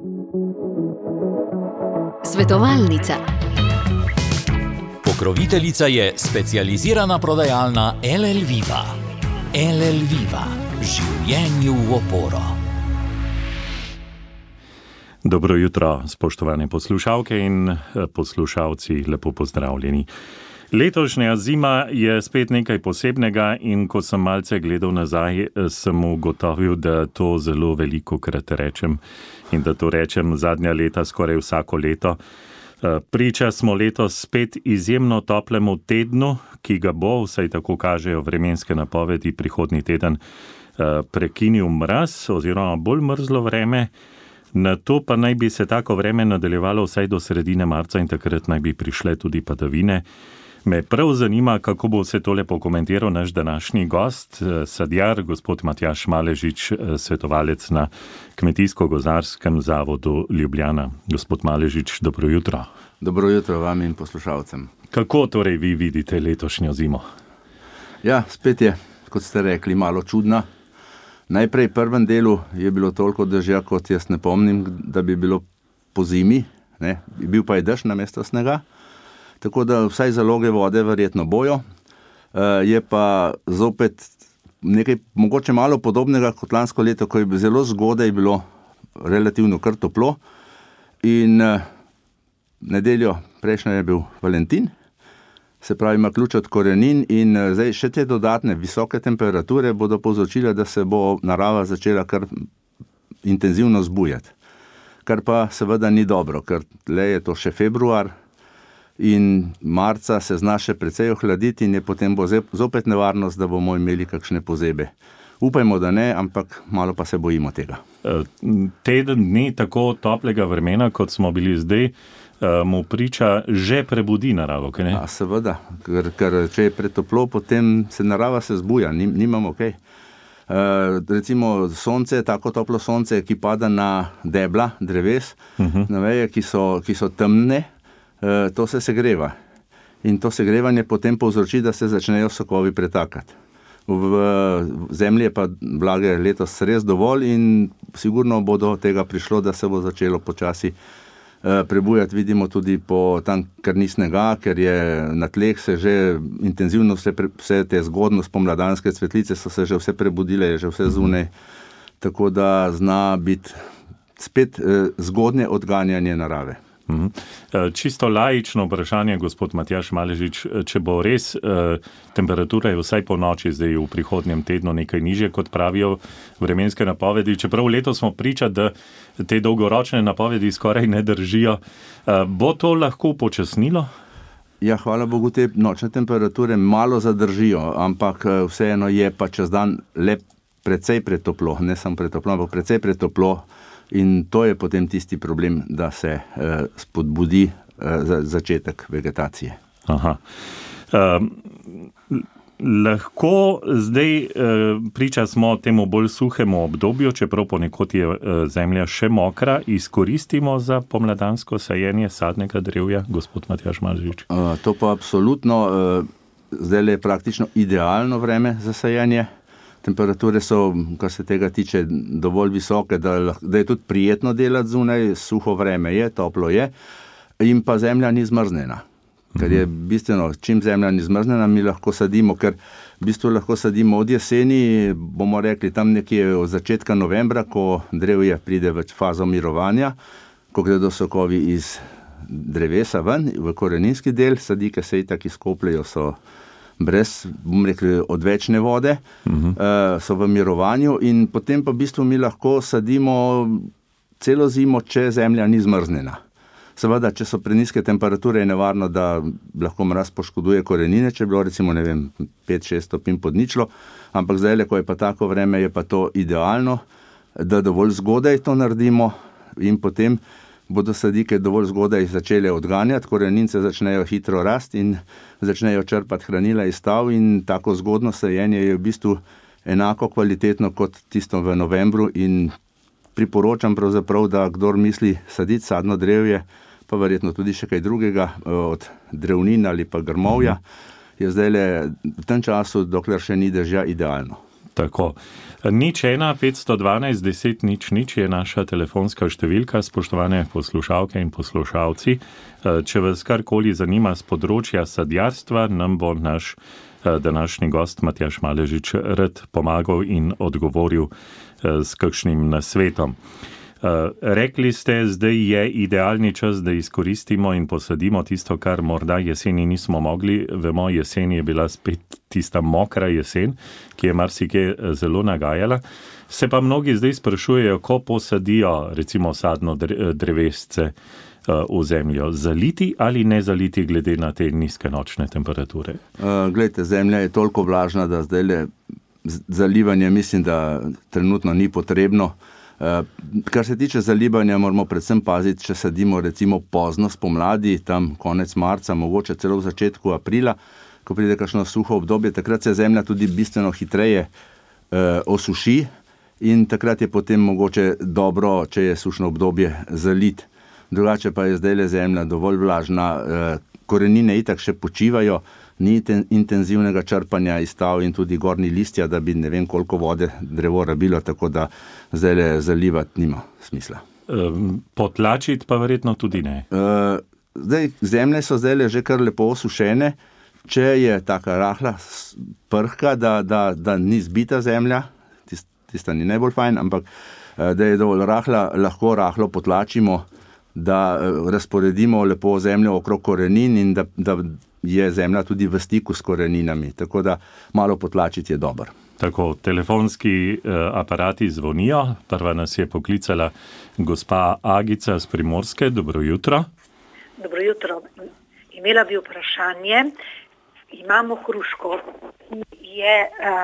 Svetovalnica. Pokroviteljica je specializirana prodajalna LL Viva. LL Viva. Življenju v oporo. Dobro jutro, spoštovane poslušalke in poslušalci, lepo pozdravljeni. Letošnja zima je spet nekaj posebnega in ko sem malce gledal nazaj, sem ugotovil, da to zelo velikokrat rečem in da to rečem zadnja leta skoraj vsako leto. Priča smo letos spet izjemno toplemu tednu, ki ga bo, vsaj tako kažejo vremenske napovedi, prihodnji teden prekinil mraz oziroma bolj mrzlo vreme. Na to pa naj bi se tako vreme nadaljevalo vsaj do sredine marca in takrat naj bi prišle tudi padavine. Me prav zanima, kako bo vse tole pokomentiral naš današnji gost, sadjar, gospod Matjaž Maležič, svetovalec na Kmetijsko-gozdarskem zavodu Ljubljana. Gospod Maležič, dobro jutro. Dobro jutro vam in poslušalcem. Kako torej vi vidite letošnjo zimo? Ja, spet je, kot ste rekli, malo čudna. Najprej v prvem delu je bilo toliko dežja, kot jaz ne pomnim, da bi bilo po zimi, ne? Bil pa je dež namesto snega. Tako da vsaj zaloge vode verjetno bojo. Je pa zopet nekaj mogoče malo podobnega kot lansko leto, ko je zelo zgodaj bilo relativno kar toplo. In nedeljo prejšnjo je bil Valentin, se pravi ima ključ od korenin in zdaj še te dodatne visoke temperature bodo povzročile, da se bo narava začela kar intenzivno zbujati. Kar pa seveda ni dobro, ker le je to še februar, in marca se zna še precej ohladiti in je potem bo zopet nevarnost, da bomo imeli kakšne pozebe. Upajmo, da ne, ampak malo pa se bojimo tega. Teden dni tako toplega vremena, kot smo bili zdaj, mu priča že prebudi naravo, kaj ne? Ja, seveda, ker če je pretoplo, potem se narava se zbuja, nimamo kaj. Recimo sonce, tako toplo sonce, ki pada na debla dreves, na veje, ki so temne, to se segreva. In to segrevanje potem povzroči, da se začnejo sokovi pretakati. V zemlji je pa vlage letos res dovolj in sigurno bo do tega prišlo, da se bo začelo počasi prebujati. Vidimo tudi po tam, ker ni snega, ker je na tleh se že intenzivno vse te zgodno spomladanske cvetlice so se že vse prebudile, je že vse zunaj. Tako da zna biti spet zgodnje odganjanje narave. Čisto laično vprašanje, gospod Matjaž Maležič, če bo res temperatura je vsaj po noči zdaj v prihodnjem tednu nekaj nižje, kot pravijo vremenske napovedi, čeprav letos smo priča, da te dolgoročne napovedi skoraj ne držijo, bo to lahko upočasnilo? Ja, hvala Bogu, te nočne temperature malo zadržijo, ampak vseeno je pa čez dan le precej pretoplo, ne samo pretoplo, ampak precej pretoplo. In to je potem tisti problem, da se spodbudi začetek vegetacije. Aha. Lahko zdaj priča smo temu bolj suhemu obdobju, čeprav ponekod je zemlja še mokra, izkoristimo za pomladansko sajenje sadnega drevja, gospod Matjaž Maležič? To pa absolutno, zdaj je praktično idealno vreme za sajenje. Temperature so, kar se tega tiče, dovolj visoke, da je tudi prijetno delati zunaj, suho vreme je, toplo je, in pa zemlja ni zmrznjena. Ker je bistveno, čim zemlja ni zmrznjena, mi lahko sadimo, ker v bistvu lahko sadimo od jeseni, bomo rekli tam nekje od začetka novembra, ko drevje pride v fazo mirovanja, ko gredo sokovi iz drevesa ven, v koreninski del, sadike se itak izkopljejo, so brez, bom rekel, odvečne vode, so v mirovanju in potem pa v bistvu mi lahko sadimo celo zimo, če zemlja ni zmrznjena. Seveda, če so preniske temperature, je nevarno, da lahko mraz poškoduje korenine, če je bilo recimo, 5-6 stopinj pod ničlo, ampak zdaj, ko je pa tako vreme, je pa to idealno, da dovolj zgodaj to naredimo in potem bodo sadike dovolj zgodaj začele odganjati, korenince začnejo hitro rasti in začnejo črpati hranila iz stav in tako zgodno sajenje je v bistvu enako kvalitetno kot tisto v novembru in priporočam pravzaprav, da kdor misli saditi sadno drevje, pa verjetno tudi še kaj drugega od drevnin ali pa grmovja, je zdaj v tem času, dokler še ni dežja, idealno. Tako. 01512 je naša telefonska številka, spoštovane poslušalke in poslušalci. Če vas karkoli zanima z področja sadjarstva, nam bo naš današnji gost Matjaž Maležič rad pomagal in odgovoril s kakšnim nasvetom. Rekli ste, zdaj je idealni čas, da izkoristimo in posadimo tisto, kar morda jeseni nismo mogli. Vemo, jesen je bila spet tista mokra jesen, ki je marsikje zelo nagajala. Se pa mnogi zdaj sprašujejo, ko posadijo recimo sadno drevesce v zemljo, zaliti ali ne zaliti glede na te nizke nočne temperature? Glejte, zemlja je toliko vlažna, da zdaj zalivanje mislim, da trenutno ni potrebno. Kar se tiče zalivanja, moramo predvsem paziti, če sadimo recimo pozno spomladi, tam konec marca, mogoče celo v začetku aprila, ko pride kakšno suho obdobje, takrat se zemlja tudi bistveno hitreje osuši in takrat je potem mogoče dobro, če je sušno obdobje, zalit. Drugače pa je zdaj zemlja dovolj vlažna, korenine itak še počivajo, ni intenzivnega črpanja iz tal in tudi gornji listja, da bi ne vem koliko vode drevo rabilo, tako da zdaj zalivati nima smisla. Potlačiti pa verjetno tudi ne. Zdaj, zemlje so zdaj že kar lepo osušene, če je taka rahla prhka, da ni zbita zemlja, tista ni najbolj fajn, ampak da je dovolj rahla, lahko rahlo potlačimo, da razporedimo lepo zemljo okrog korenin in da je zemlja tudi v stiku s koreninami, tako da malo potlačiti je dobro. Tako, telefonski aparati zvonijo. Prva nas je poklicala gospa Agica z Primorske. Dobro jutro. Dobro jutro. Imela bi vprašanje. Imamo hruško, je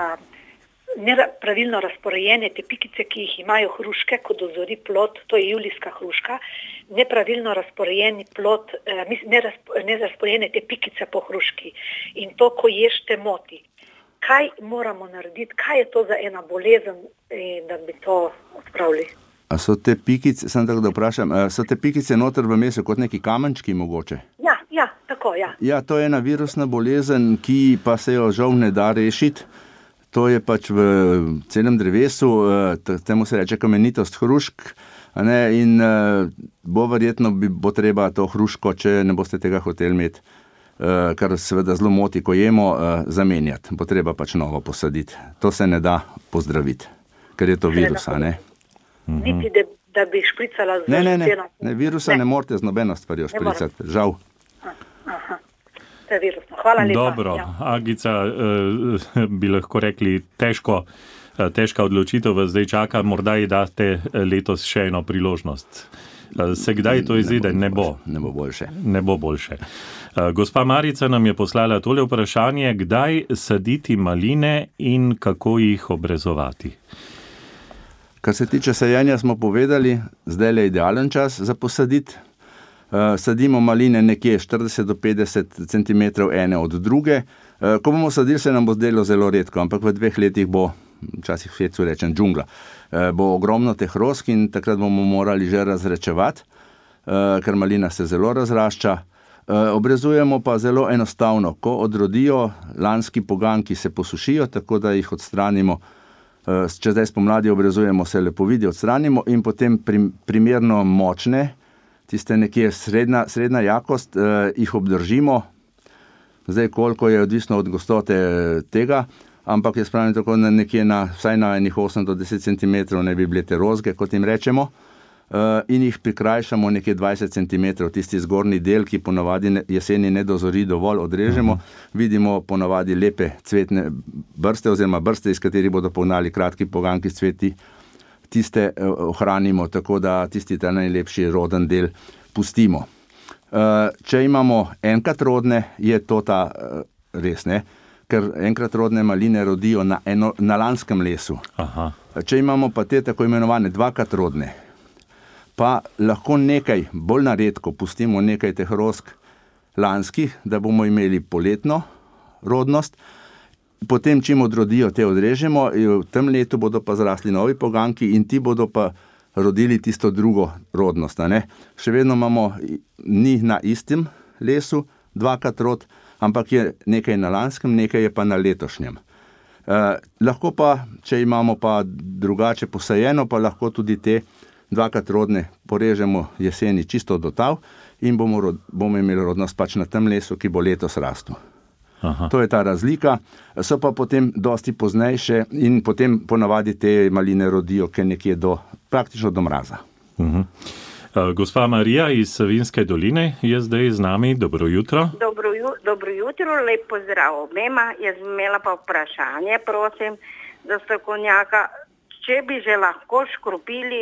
nepravilno razporejene te pikice, ki jih imajo hruške, ko dozori plod, to je julijska hruška, nepravilno razporejeni plod, nerazporejene te pikice po hruški in to, ko ješ, te moti. Kaj moramo narediti, kaj je to za ena bolezen, da bi to odpravili? A so te pikice, sem tako da vprašam, so te pikice noter v mesu kot neki kamenčki mogoče? Ja, tako, ja. Ja, to je ena virusna bolezen, ki pa se jo žal ne da rešiti. To je pač v celem drevesu, temu se reče kamenitost hrušk, in bo verjetno bo treba to hruško, če ne boste tega hoteli imeti, kar seveda zelo moti, ko jemo, zamenjati. Bo treba pač novo posaditi. To se ne da pozdraviti, ker je to virus, ne? Niti, da bi špricala z Ne, virusa ne morate z nobeno stvarjo špricati, žal. Aha. Virusno. Hvala lepa. Dobro, ja. Agica, bi lahko rekli, težka odločitev vas zdaj čaka, morda ji date letos še eno priložnost. Se kdaj to izide? Ne bo. Ne bo boljše. Ne bo boljše. Gospa Marica nam je poslala tole vprašanje, kdaj saditi maline in kako jih obrezovati? Kar se tiče sajenja, smo povedali, zdaj je idealen čas za posaditi. Sadimo maline nekje 40 do 50 cm ene od druge. Ko bomo sadili, se nam bo zdelo zelo redko, ampak v 2 letih bo, včasih v svetu rečem džungla, bo ogromno teh rosk in takrat bomo morali že razrečevati, ker malina se zelo razrašča. Obrezujemo pa zelo enostavno. Ko odrodijo, lanski poganjki se posušijo, tako da jih odstranimo. Če zdaj spomladi obrezujemo, se lepovidi odstranimo in potem primerno močne, tiste nekje srednja jakost, jih obdržimo. Zdaj, koliko je odvisno od gostote tega, ampak jaz pravim tako, nekje vsaj na 8 do 10 cm ne bi bile te rozge, kot jim rečemo, in jih prikrajšamo nekje 20 cm, tisti zgornji del, ki ponavadi jeseni ne dozori dovolj, odrežemo, vidimo ponavadi lepe cvetne brste oziroma brste, iz katerih bodo pognali kratki poganjki s cveti, tiste ohranimo, tako da tisti ta najlepši roden del pustimo. Če imamo enkrat rodne, je to ta res, ne? Ker enkrat rodne maline rodijo na lanskem lesu. Aha. Če imamo pa te tako imenovane dvakrat rodne, pa lahko nekaj, bolj naredko, pustimo nekaj teh rosk lanskih, da bomo imeli poletno rodnost. Potem, čim odrodijo, te odrežemo, v tem letu bodo pa zrasli novi poganjki in ti bodo pa rodili tisto drugo rodnost. Še vedno ni na istem lesu dvakrat rod, ampak je nekaj na lanskem, nekaj je pa na letošnjem. Lahko pa, če imamo pa drugače posajeno, pa lahko tudi te dvakrat rodne porežemo jeseni čisto do tav in bomo imeli rodnost pač na tem lesu, ki bo letos rastel. Aha. To je ta razlika. So pa potem dosti poznejše in potem ponavadi te maline rodijo nekje praktično do mraza. Gospa Marija iz Savinjske doline je zdaj z nami. Dobro jutro. Dobro jutro, lep pozdrav obema. Jaz bi imela pa vprašanje, prosim, za strokovnjaka. Če bi že lahko škropili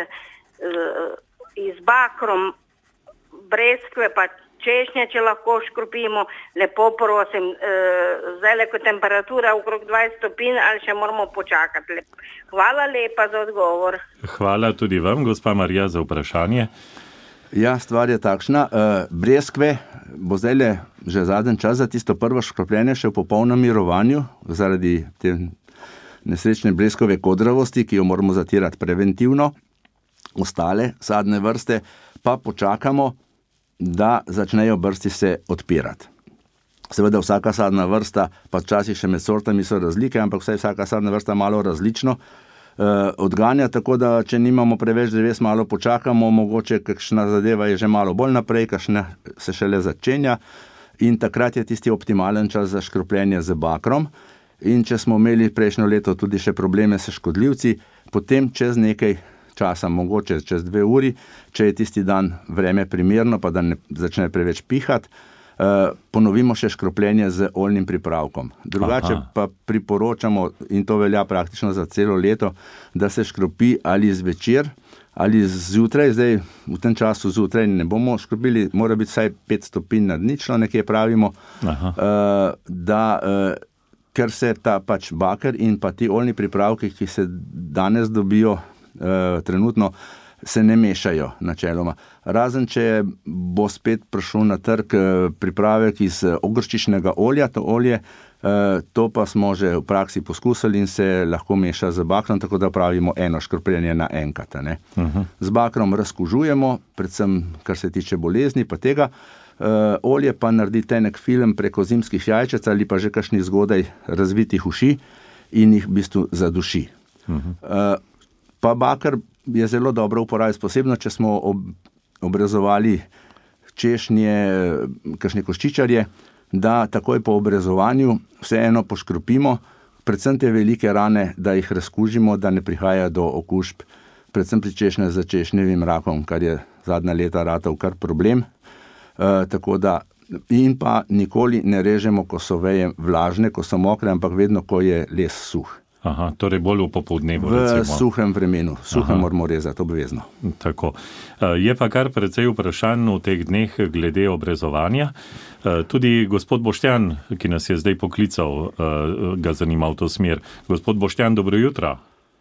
z bakrom breskve pa češnje, če lahko škropimo, lepo prosim, zdaj ko temperatura okrog 20 stopinj, ali še moramo počakati. Hvala lepa za odgovor. Hvala tudi vam, gospa Marija, za vprašanje. Ja, stvar je takšna. Breskve bo zdaj že zadnji čas za tisto prvo škropljenje še v popolnem mirovanju, zaradi te nesrečne breskove kodravosti, ki jo moramo zatirati preventivno. Ostale sadne vrste pa počakamo, da začnejo brsti se odpirati. Seveda vsaka sadna vrsta, pa včasih še med sortami so razlike, ampak vsaka sadna vrsta malo različno odganja, tako da če nimamo preveč dreves, malo počakamo, mogoče kakšna zadeva je že malo bolj naprej, kakšna se šele začenja in takrat je tisti optimalen čas za škropljenje z bakrom. In če smo imeli prejšnjo leto tudi še probleme s škodljivci, potem čez nekaj časa, mogoče čez 2 uri, če je tisti dan vreme primerno, pa da ne začne preveč pihati, ponovimo še škropljenje z oljnim pripravkom. Drugače pa priporočamo, in to velja praktično za celo leto, da se škropi ali zvečer, ali zjutraj. Zdaj v tem času zjutraj ne bomo škropili, mora biti vsaj 5 stopinj nad ničlo, nekje pravimo, ker se ta pač baker in pa ti oljni pripravki, ki se danes dobijo trenutno, se ne mešajo načeloma. Razen, če bo spet prišel na trg pripravek iz ogrščičnega olja, to olje, to pa smo že v praksi poskusili in se lahko meša z bakrom, tako da pravimo eno škropljenje na enkrat. Z bakrom razkužujemo, predvsem kar se tiče bolezni pa tega. Olje pa naredi tenek film preko zimskih jajčec ali pa že kakšnih zgodaj razvitih uši in jih v bistvu zaduši. Pa baker je zelo dobro uporabiti, posebno če smo obrezovali češnje, kakšne koščičarje, da takoj po obrezovanju vseeno poškropimo, predvsem te velike rane, da jih razkužimo, da ne prihaja do okužb, predvsem pri češnjah z češnjevim rakom, kar je zadnja leta ratal kar problem. Tako da, in pa nikoli ne režemo, ko so veje vlažne, ko so mokre, ampak vedno, ko je les suh. Aha, torej bolj v popodnevu, recimo. V suhem vremenu. Suhem moramo rezati, obvezno. Tako. Je pa kar precej vprašanj v teh dneh glede obrezovanja. Tudi gospod Boštjan, ki nas je zdaj poklical, ga zanima v to smer. Gospod Boštjan, dobro jutro.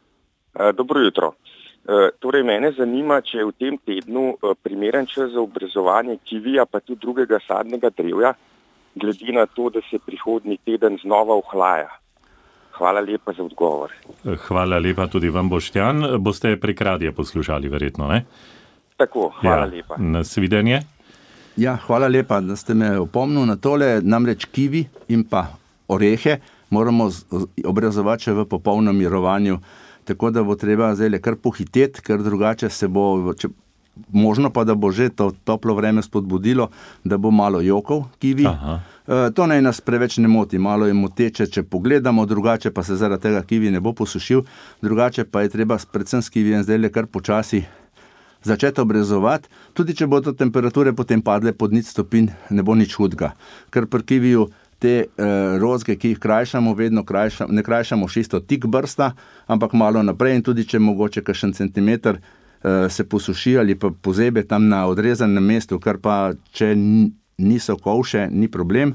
Dobro jutro. Torej, mene zanima, če je v tem tednu primeren čas za obrezovanje kivija, pa tudi drugega sadnega drevja, glede na to, da se prihodnji teden znova ohlaja. Hvala lepa za odgovor. Hvala lepa tudi vam, Boštjan. Boste prek radija poslušali verjetno, ne? Tako, hvala lepa. Nasvidenje. Ja, hvala lepa, da ste me opomnili na tole. Namreč kivi in pa orehe moramo obrezovati še v popolnem mirovanju, tako da bo treba zdaj kar pohiteti, ker drugače se bo, možno pa da bo že to toplo vreme spodbudilo, da bo malo jokov kivi. To naj nas preveč ne moti, malo je moteče, če pogledamo, drugače pa se zaradi tega kivi ne bo posušil, drugače pa je treba predvsem s kivijem zdaj kar počasi začeti obrezovati, tudi če bodo temperature potem padle pod 0 stopinj, ne bo nič hudega, ker pri kiviju te rozge, ki jih krajšamo, vedno ne krajšamo čisto tik brsta, ampak malo naprej in tudi če mogoče kakšen centimeter se posuši ali pa pozebe tam na odrezanem mestu, kar pa če niso kovše, ni problem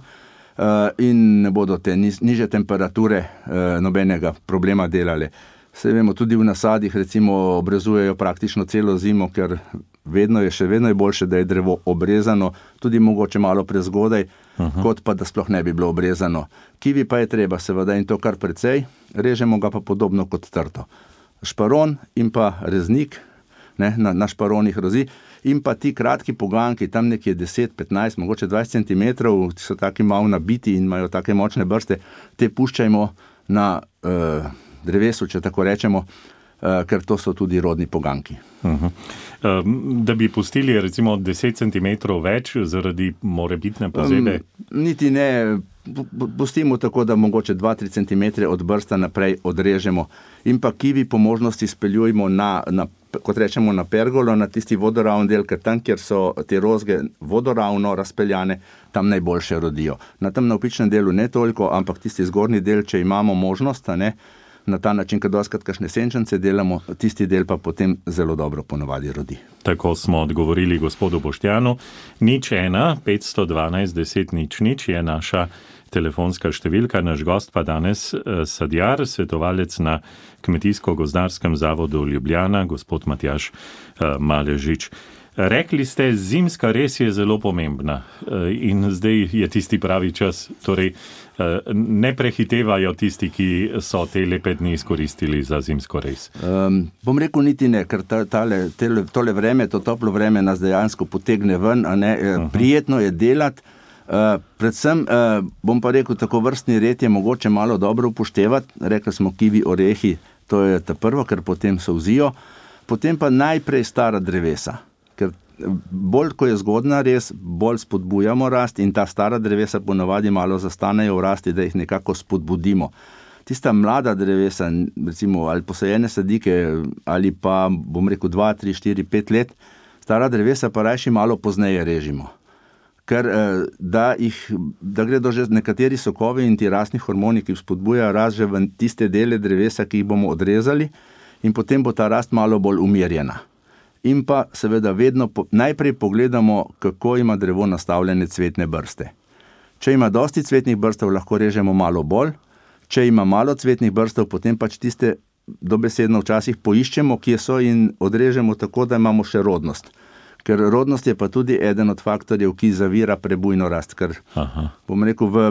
in ne bodo te niže temperature nobenega problema delale. Saj vemo, tudi v nasadih recimo obrezujejo praktično celo zimo, ker še vedno je boljše, da je drevo obrezano, tudi mogoče malo prezgodaj, kot pa da sploh ne bi bilo obrezano. Kivi pa je treba seveda in to kar precej, režemo ga pa podobno kot trto. Šparon in pa reznik, na šparonih rozi, in pa ti kratki poganki, tam nekje 10, 15, mogoče 20 cm, so taki malo nabiti in imajo take močne brste, te puščajmo na drevesu, če tako rečemo, ker to so tudi rodni poganki. Da bi pustili recimo 10 cm več zaradi morebitne pozebe? Niti ne, pustimo tako, da mogoče 2-3 cm od brsta naprej odrežemo in pa kivi po možnosti speljujemo kot rečemo, na pergolo, na tisti vodoravn del, ker tam, kjer so te rozge vodoravno razpeljane, tam najboljše rodijo. Na tem navpičnem delu ne toliko, ampak tisti zgornji del, če imamo možnost, na ta način, kad doskrat kakšne senčence delamo, tisti del pa potem zelo dobro ponavadi rodi. Tako smo odgovorili gospodu Boštjanu. 01 512 10 00 je naša telefonska številka. Naš gost pa danes sadjar, svetovalec na Kmetijsko-gozdarskem zavodu Ljubljana, gospod Matjaž Maležič. Rekli ste, zimska res je zelo pomembna in zdaj je tisti pravi čas, torej ne prehitevajo tisti, ki so te lepe dni izkoristili za zimsko res. Bom rekel niti ne, ker tole vreme, to toplo vreme nas dejansko potegne ven, prijetno je delati. Predvsem bom pa rekel, tako vrstni red je mogoče malo dobro upoštevati. Rekli smo kivi, orehi, to je ta prvo, ker potem solzijo. Potem pa najprej stara drevesa. Ker bolj, ko je zgodna res, bolj spodbujamo rast in ta stara drevesa ponavadi malo zastanejo v rasti, da jih nekako spodbudimo. Tista mlada drevesa, recimo ali posajene sadike, ali pa, bom rekel, 2, 3, 4, 5 let, stara drevesa pa rajši malo pozneje režimo. Ker da gredo že nekateri sokovi in ti rastni hormoni, ki spodbujajo rast že v tiste dele drevesa, ki jih bomo odrezali, in potem bo ta rast malo bolj umirjena. In pa seveda vedno najprej pogledamo, kako ima drevo nastavljene cvetne brste. Če ima dosti cvetnih brstov, lahko režemo malo bolj. Če ima malo cvetnih brstov, potem pač tiste dobesedno včasih poiščemo, kje so, in odrežemo tako, da imamo še rodnost. Ker rodnost je pa tudi eden od faktorjev, ki zavira prebujno rast. Ker, bom rekel, v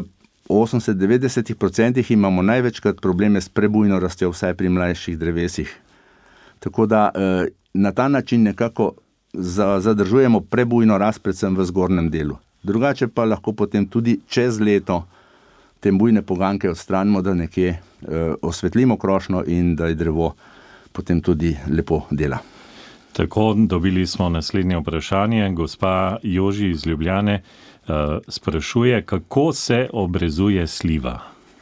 80-90% imamo največkrat probleme s prebujno rastjo, vsaj pri mlajših drevesih. Tako da na ta način nekako zadržujemo prebujno rast, predvsem v zgornjem delu. Drugače pa lahko potem tudi čez leto te bujne poganke odstranimo, da nekje osvetlimo krošnjo in da je drevo potem tudi lepo dela. Tako, dobili smo naslednje vprašanje. Gospa Joži iz Ljubljane sprašuje, kako se obrezuje sliva?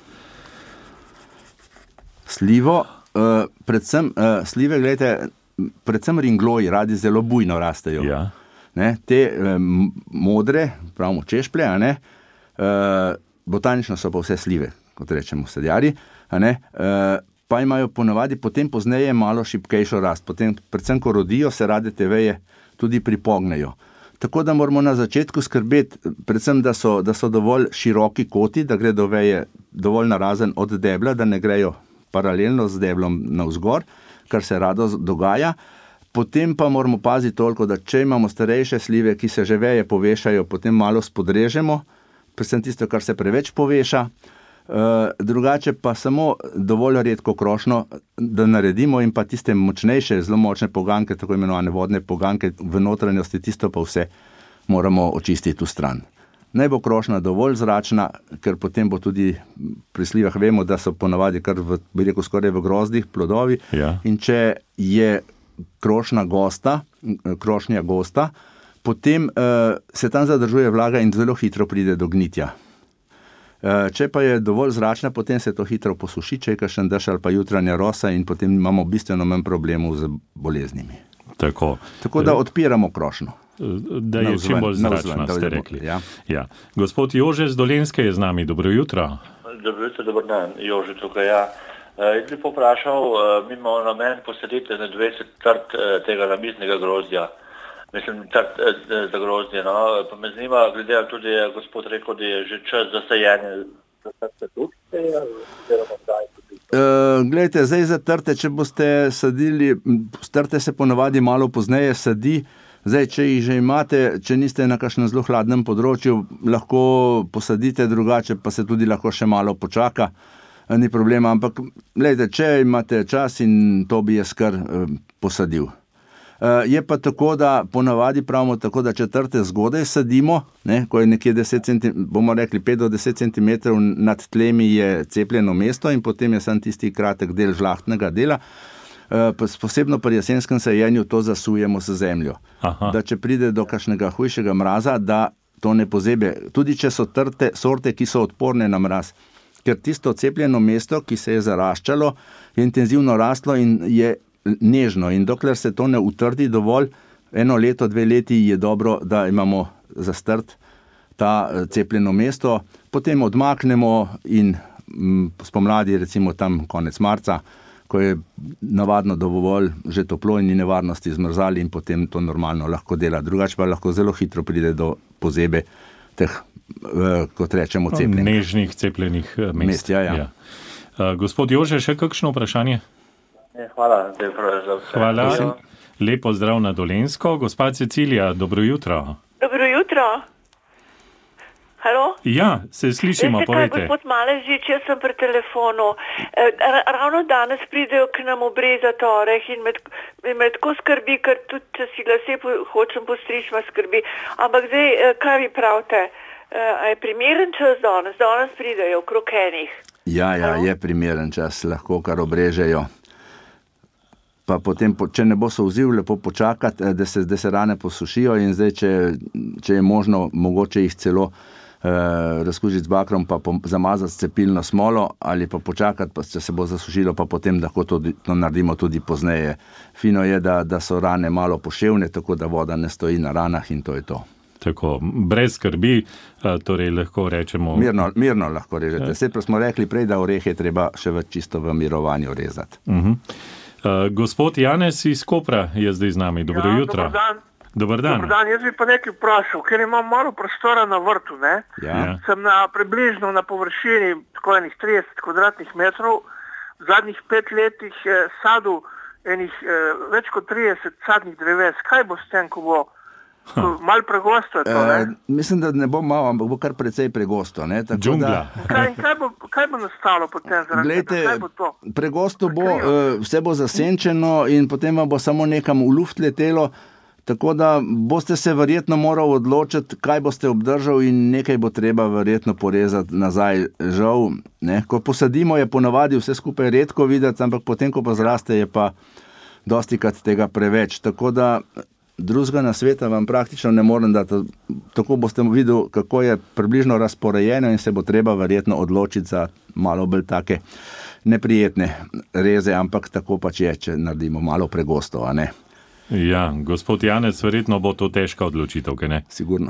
Slivo, predvsem slive, gledajte, predvsem ringloji radi zelo bujno rastejo. Ja. Te modre, pravimo češplje, botanično so pa vse slive, kot rečemo sadjari, pa imajo ponavadi potem pozneje malo šibkejšo rast. Potem, predvsem ko rodijo, se rade te veje tudi pripognejo. Tako da moramo na začetku skrbeti, predvsem, da so dovolj široki koti, da gredo veje dovolj narazen od debla, da ne grejo paralelno z deblom navzgor, kar se rado dogaja. Potem pa moramo paziti toliko, da če imamo starejše slive, ki se že veje povešajo, potem malo spodrežemo, predvsem tisto, kar se preveč poveša. Drugače pa samo dovolj redko krošnjo, da naredimo, in pa tiste močnejše, zelo močne poganke, tako imenovane vodne poganke v notranjosti, tisto pa vse moramo očistiti v stran. Naj bo krošnja dovolj zračna, ker potem bo tudi pri slivah, vemo, da so ponavadi kar skoraj v grozdih plodovi. Ja. In če je krošnja gosta, potem se tam zadržuje vlaga in zelo hitro pride do gnitja. Če pa je dovolj zračna, potem se to hitro posuši, če je kakšen dež ali pa jutranja rosa, in potem imamo bistveno manj problemov z boleznimi. Tako da odpiramo krošnjo. Da je čim bolj zračna, ste rekli. Ja. Gospod Jože z Dolenjske je z nami. Dobro jutro. Dobro jutro, dober dan. Jože tukaj, ja. Jaz bi poprašal, mi imamo namen posaditi na 20 trt tega namiznega grozdja. Mislim, trt za grozdje, no. Pa me zanima, glede na tudi, gospod rekel, da je že čas za sajenje. Za trte tudi, oziroma zdaj tudi? Glejte, zdaj za trte, če boste sadili, trte se ponavadi malo pozneje sadi. Zdaj, če jih že imate, če niste na kakšnem zelo hladnem področju, lahko posadite, drugače pa se tudi lahko še malo počaka. Ni problema, ampak glejte, če imate čas, in to bi jaz kar posadil. Je pa tako, da ponavadi pravimo tako, da četrte zgodaj sadimo, ne, ko je nekje 5 do 10 cm nad tlemi je cepljeno mesto in potem je sam tisti kratek del žlahtnega dela. Posebno pri jesenskem sajenju to zasujemo z zemljo. Aha. Da če pride do kakšnega hujšega mraza, da to ne pozebe. Tudi če so trte sorte, ki so odporne na mraz. Ker tisto cepljeno mesto, ki se je zaraščalo, je intenzivno rastlo in je nežno. In dokler se to ne utrdi dovolj, 1 leto, 2 leti je dobro, da imamo zastrt ta cepljeno mesto. Potem odmaknemo in spomladi, recimo tam konec marca, ko je navadno dovolj že toplo in ni nevarnosti zmrzali in potem to normalno lahko dela. Drugače pa lahko zelo hitro pride do pozebe teh, kot rečemo, cepljenih. Nežnih cepljenih mest. Ja. Gospod Jože, še kakšno vprašanje? Hvala, za vse. Hvala. Lepo zdrav na Dolenjsko. Gospa Cecilija, dobro jutro. Dobro jutro. Halo? Ja, se slišimo, povejte. Gospod Maležič, jaz sem pri telefonu. Ravno danes pridejo k nam obrezati oreh in me tako skrbi, ker tudi, če si lase hočem postrič, me skrbi. Ampak zdaj, kaj vi pravite? Je primeren čas danes? Danes pridejo okrog enih. Ja, je primeren čas, lahko kar obrežejo. Pa potem, če ne bo solziv, lepo počakati, da se rane posušijo in zdaj, če je možno, mogoče jih celo razkužiti z bakrom, pa zamazati s cepilno smolo ali pa počakati, pa če se bo zasušilo, pa potem lahko to naredimo tudi pozneje. Fino je, da so rane malo poševne, tako da voda ne stoji na ranah in to je to. Tako, brez skrbi, torej lahko rečemo... Mirno lahko režete. Vse smo rekli prej, da orehe treba še čisto v mirovanju rezati. Gospod Janez iz Kopra je zdaj z nami. Dobro jutro. Dobar dan. Dobar dan. Jaz bi pa nekaj vprašal, ker imam malo prostora na vrtu, ne? Ja. Sem približno na površini tako enih 30 kvadratnih metrov. V zadnjih 5 letih sadil več kot 30 sadnih dreves. Kaj bo s tem, ko bo malo pregosto je to, ne? Mislim, da ne bo malo, ampak bo kar precej pregosto, ne? Džungla. Kaj bo nastalo potem zaradi tega? Kaj bo to? Pregosto bo, vse bo zasenčeno in potem vam bo samo nekam v luft letelo, tako da boste se verjetno morali odločiti, kaj boste obdržal in nekaj bo treba verjetno porezati nazaj. Žal, ne? Ko posadimo, je ponavadi vse skupaj redko videti, ampak potem, ko pa zraste, je pa dostikrat tega preveč. Tako da drugega nasveta vam praktično ne morem dati. Tako boste videli, kako je približno razporejeno in se bo treba verjetno odločiti za malo bolj take neprijetne reze, ampak tako pač je, če naredimo malo pregosto, a ne? Ja, gospod Janez, verjetno bo to težka odločitev, kaj ne? Sigurno.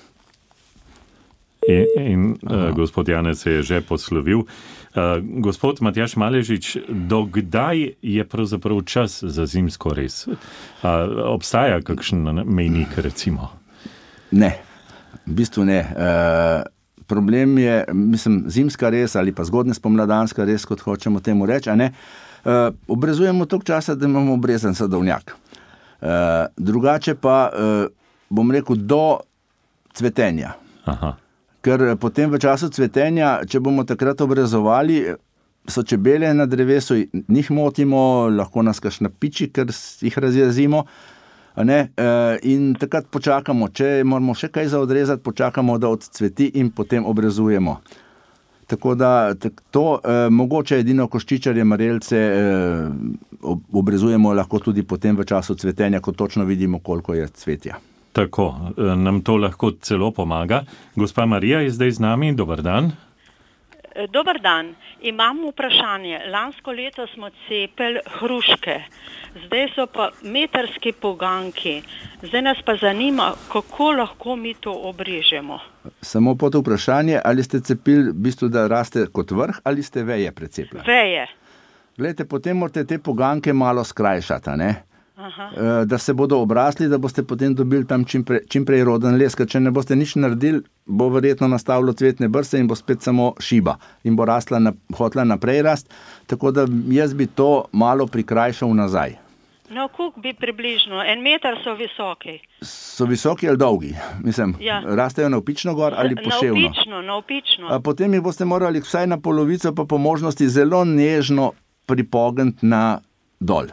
In gospod Janez se je že poslovil. Gospod Matjaž Maležič, dokdaj je pravzaprav čas za zimsko rez? Obstaja kakšen mejnik, recimo? Ne, v bistvu ne. Problem je, zimska rez ali pa zgodnja spomladanska rez, kot hočemo temu reči, a ne? Obrezujemo toliko časa, da imamo obrezan sadovnjak. Drugače pa, bom rekel, do cvetenja. Aha. Ker potem v času cvetenja, če bomo takrat obrezovali, so čebele na drevesu, njih motimo, lahko nas kakšna piči, ker jih razjezimo, in takrat počakamo, če moramo še kaj za odrezati, počakamo, da odcveti in potem obrezujemo. Tako da to mogoče edino koščičarje, marelce obrezujemo lahko tudi potem v času cvetenja, ko točno vidimo, koliko je cvetja. Tako, nam to lahko celo pomaga. Gospa Marija je zdaj z nami, dober dan. Dobar dan, imam vprašanje. Lansko leto smo cepili hruške, zdaj so pa metrski poganki. Zdaj nas pa zanima, kako lahko mi to obrežemo. Samo pod vprašanje, ali ste cepili v bistvu, da raste kot vrh, ali ste veje precepili? Veje. Glejte, potem morate te poganke malo skrajšati, ne? Da se bodo obrasli, da boste potem dobili tam čim prej roden les, ker če ne boste nič naredili, bo verjetno nastavilo cvetne brste in bo spet samo šiba in bo hotla naprej rast, tako da jaz bi to malo prikrajšal nazaj. No, koliko bi približno? 1 meter so visoki. So visoki ali dolgi? Rastejo navpično gor ali poševno? Navpično. Potem jih boste morali vsaj na polovico, pa po možnosti zelo nežno pripogniti na dol.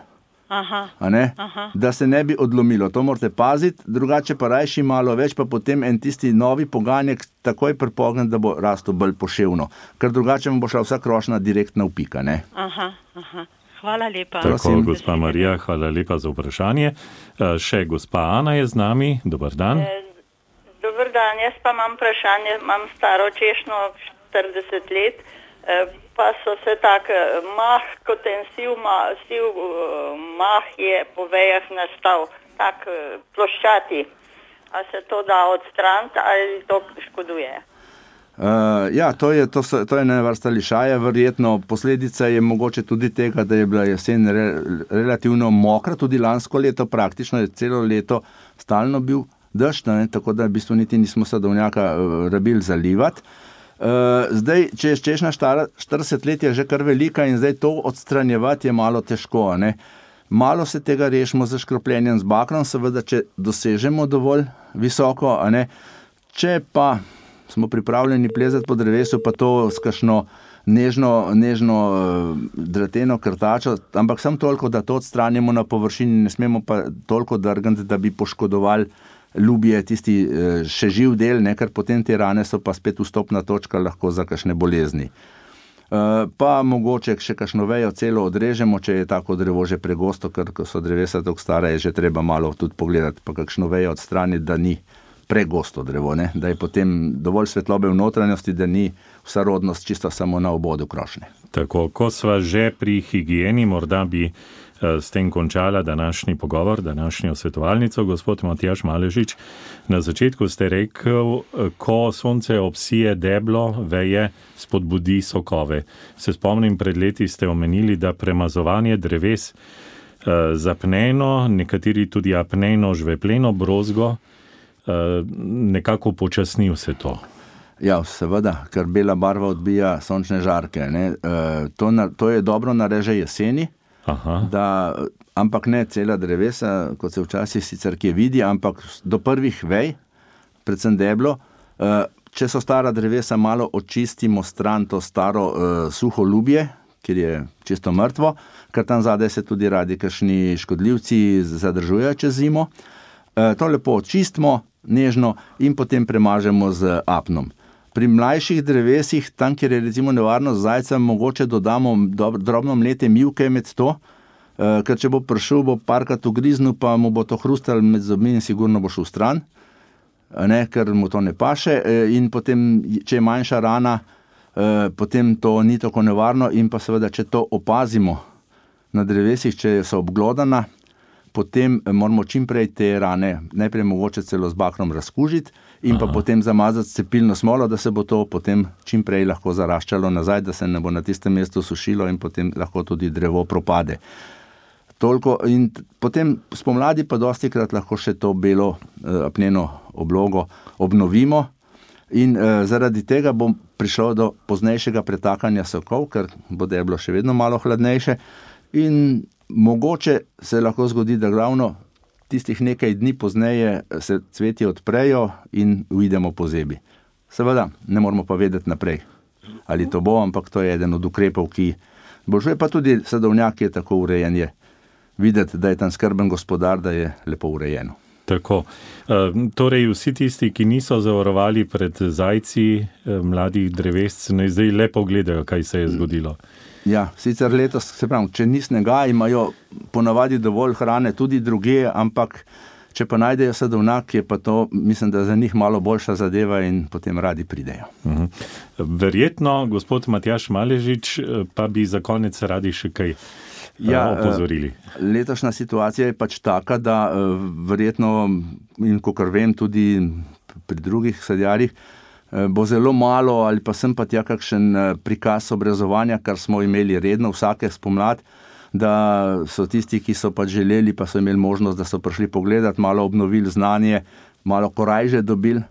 da se ne bi odlomilo. To morate paziti, drugače pa rajši malo več, pa potem en tisti novi poganjek takoj pripognen, da bo rastel bolj poševno. Ker drugače vam bo šla vsa krošnja direktno v pika. Hvala lepa. Tako, gospa Marija, hvala lepa za vprašanje. Še gospa Ana je z nami. Dobar dan. Dobar dan, jaz pa imam vprašanje, imam staro češnjo 40 let, pa so se tak mah, kot en siv mah je po vejah nastal, tak ploščati. A se to da odstraniti ali to škoduje? To je ena vrsta lišaja, verjetno posledica je mogoče tudi tega, da je bila jesen relativno mokra, tudi lansko leto praktično je celo leto stalno bil dež, tako da v bistvu niti nismo sadovnjaka rabili zalivati. Zdaj, če je češnja stara 40 let, je že kar velika in zdaj to odstranjevati je malo težko. Malo se tega rešimo z škropljenjem z bakrom, seveda, če dosežemo dovolj visoko, če pa smo pripravljeni plezati po drevesu, pa to s kakšno nežno drateno krtačo, ampak samo toliko, da to odstranimo na površini, ne smemo pa toliko drgati, da bi poškodovali ljubje, tisti še živ del, ker potem te rane so pa spet vstopna točka lahko za kakšne bolezni. Pa mogoče še kakšno vejo celo odrežemo, če je tako drevo že pregosto, ker ko so drevesa tako stara, je že treba malo tudi pogledati, pa kakšno vejo odstraniti, da ni pregosto drevo, da je potem dovolj svetlobe v notranjosti, da ni vsa rodnost čisto samo na obodu krošnje. Tako, ko sva že pri higieni, morda bi s tem končala današnji pogovor, današnjo svetovalnico, gospod Matjaž Maležič. Na začetku ste rekel, ko sonce obsije deblo, veje, spodbudi sokove. Se spomnim, pred leti ste omenili, da premazovanje dreves zapneno, nekateri tudi apneno, žvepleno brozgo, nekako počasni vse to. Ja, seveda, ker bela barva odbija sončne žarke. To je dobro nareže jeseni, ampak ne cela drevesa, kot se včasih sicer kje vidi, ampak do prvih vej, predvsem deblo. Če so stara drevesa, malo očistimo stran to staro suho ljubje, kjer je čisto mrtvo, ker tam zadaj se tudi radi kakšni škodljivci zadržujejo čez zimo. To lepo očistimo, nežno in potem premažemo z apnom. Pri mlajših drevesih, tam, kjer je recimo nevarnost zajca, mogoče dodamo drobno mlete mivke med to, ker če bo prišel, bo parkrat ugriznil, pa mu bo to hrustal med zobmi in sigurno bo šel stran, ker mu to ne paše. In potem, če je manjša rana, potem to ni tako nevarno in pa seveda, če to opazimo na drevesih, če so obglodana, potem moramo čim prej te rane najprej mogoče celo z bakrom razkužiti in pa potem zamazati s cepilno smolo, da se bo to potem čim prej lahko zaraščalo nazaj, da se ne bo na tistem mestu sušilo in potem lahko tudi drevo propade. Toliko in potem spomladi pa dostikrat lahko še to belo apneno oblogo obnovimo in zaradi tega bo prišlo do poznejšega pretakanja sokov, ker bo deblo še vedno malo hladnejše in mogoče se lahko zgodi, da ravno tistih nekaj dni pozneje se cvetje odprejo in uidemo pozebi. Seveda, ne moramo pa vedeti naprej, ali to bo, ampak to je eden od ukrepov, ki boljšuje, pa tudi sadovnjak je tako urejen, je videti, da je tam skrben gospodar, da je lepo urejeno. Tako. Torej, vsi tisti, ki niso zavarovali pred zajci mladih drevesc, ne zdaj lepo gledajo, kaj se je zgodilo. Ja, sicer letos, se pravi, če ni snega, imajo ponavadi dovolj hrane tudi druge, ampak če pa najdejo sadovnjak, je pa to, mislim, da za njih malo boljša zadeva in potem radi pridejo. Verjetno, gospod Matjaž Maležič, pa bi za konec radi še kaj opozorili. Letošnja situacija je pač taka, da verjetno, in kakor vem tudi pri drugih sadjarjih, bo zelo malo ali pa sem pa tja kakšen prikaz obrezovanja, kar smo imeli redno vsake spomlad, da so tisti, ki so pač želeli, pa so imeli možnost, da so prišli pogledati, malo obnovili znanje, malo korajže dobili.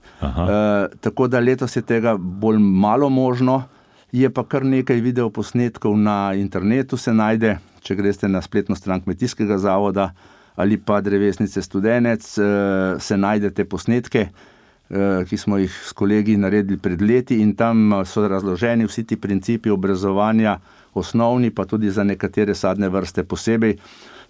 Tako da letos je tega bolj malo možno, je pa kar nekaj videoposnetkov na internetu se najde, če greste na spletno stran Kmetijskega zavoda ali pa Drevesnice Studenec, se najde te posnetke, ki smo jih s kolegi naredili pred leti in tam so razloženi vsi ti principi obrezovanja osnovni, pa tudi za nekatere sadne vrste posebej.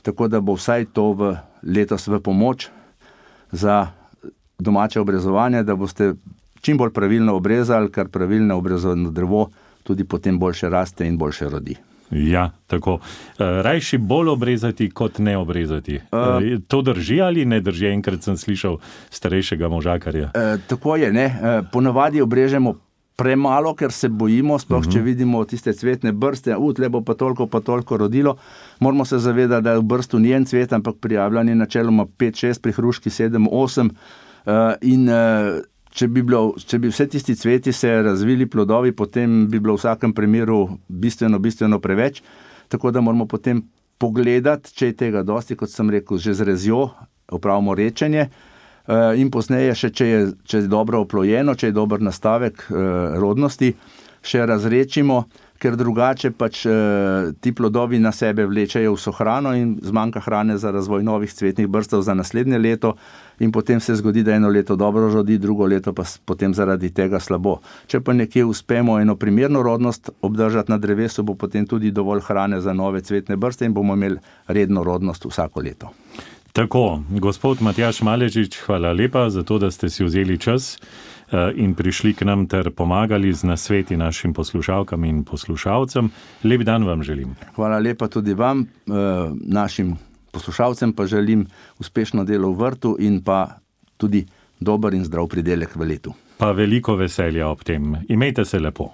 tako da bo vsaj to letos v pomoč za domače obrezovanje, da boste čim bolj pravilno obrezali, ker pravilno obrezovano drevo tudi potem boljše raste in boljše rodi. Ja, tako. Rajši bolj obrezati, kot ne obrezati. To drži ali ne drži? Enkrat sem slišal starejšega možakarja. Tako je, ne. Ponavadi obrežemo premalo, ker se bojimo, sploh če vidimo tiste cvetne brste, tle bo pa toliko rodilo. Moramo se zavedati, da v brstu ni en cvet, ampak prijavljanje načeloma 5-6, pri hruški 7-8 in če bi vse tisti cveti se razvili plodovi, potem bi bilo v vsakem primeru bistveno preveč, tako da moramo potem pogledati, če je tega dosti, kot sem rekel, že z rezjo opravimo rečenje in posneje še, če je dobro oplojeno, če je dober nastavek rodnosti, še razrečimo, ker drugače pač ti plodovi na sebe vlečejo vso hrano in zmanjka hrane za razvoj novih cvetnih brstov za naslednje leto in potem se zgodi, da eno leto dobro rodi, drugo leto pa potem zaradi tega slabo. Če pa nekje uspemo eno primerno rodnost obdržati na drevesu, bo potem tudi dovolj hrane za nove cvetne brste in bomo imeli redno rodnost vsako leto. Tako, gospod Matjaž Maležič, hvala lepa za to, da ste si vzeli čas in prišli k nam ter pomagali z nasveti našim poslušalkam in poslušalcem. Lep dan vam želim. Hvala lepa tudi vam, našim poslušalcem pa želim uspešno delo v vrtu in pa tudi dober in zdrav pridelek v letu. Pa veliko veselja ob tem. Imejte se lepo.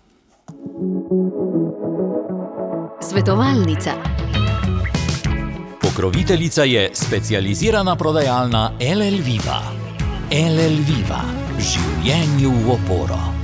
Svetovalnica. Pokroviteljica je specializirana prodajalna LL Viva. LL Viva. Življenju v oporo.